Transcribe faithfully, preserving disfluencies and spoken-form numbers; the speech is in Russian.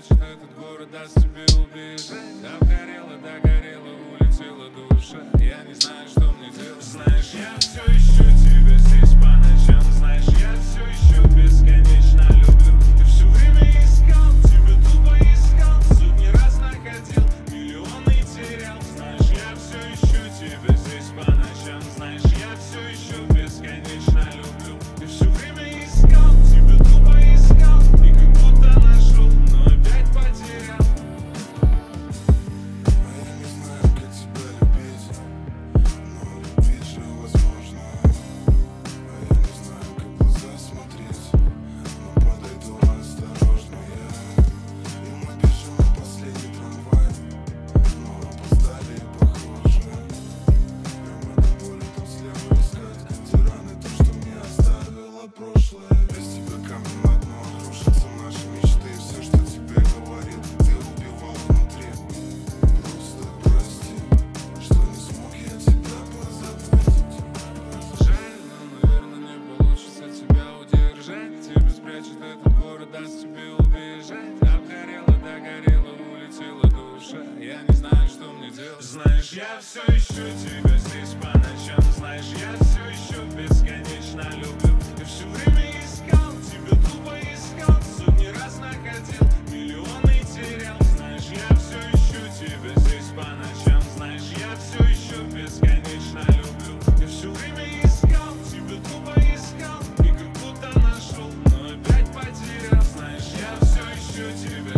спрячет этот город, даст тебе убежать. Обгорела, догорела, улетела душа. Я не знаю, что мне делать. Знаешь, я все ищу тебя здесь по ночам. Знаешь, я все еще бесконечно люблю. Ты все время искал, тебя тупо искал. Сотни раз находил, миллионы терял. Знаешь, я все ищу тебя здесь по ночам. Знаешь, я все еще бесконечно люблю. Ты все время искал, тебя тупо искал. И как будто нашел, но опять потерял. А я не знаю, как тебя любить, но любить же возможно. А я не знаю, как в глаза смотреть, но подойду осторожно я. И мы бежим на последний трамвай, но опоздали и похоже. Прямо до боли там слева искать те раны, то, что мне оставило прошлое. Без тебя камень на дно, рушатся наши мечты. Все, что тебе говорил, ты убивал внутри. Просто прости, что не смог я тебя позаботить. Жаль, но, наверное, не получится тебя удержать. Тебя спрячет этот город, даст тебе убежать. Обгорела, догорела, улетела душа. Я не знаю, что мне делать. Знаешь, я все ищу тебя здесь по ночам. Знаешь, я все еще бесконечно люблю. Ты все время искал, тебя тупо искал. Сотни раз находил, миллионы терял. Знаешь, я все ищу тебя здесь по ночам. Знаешь, я все еще бесконечно люблю. Ты все время искал, тебя тупо искал. И как будто нашел, но опять потерял. Знаешь, я все ищу тебя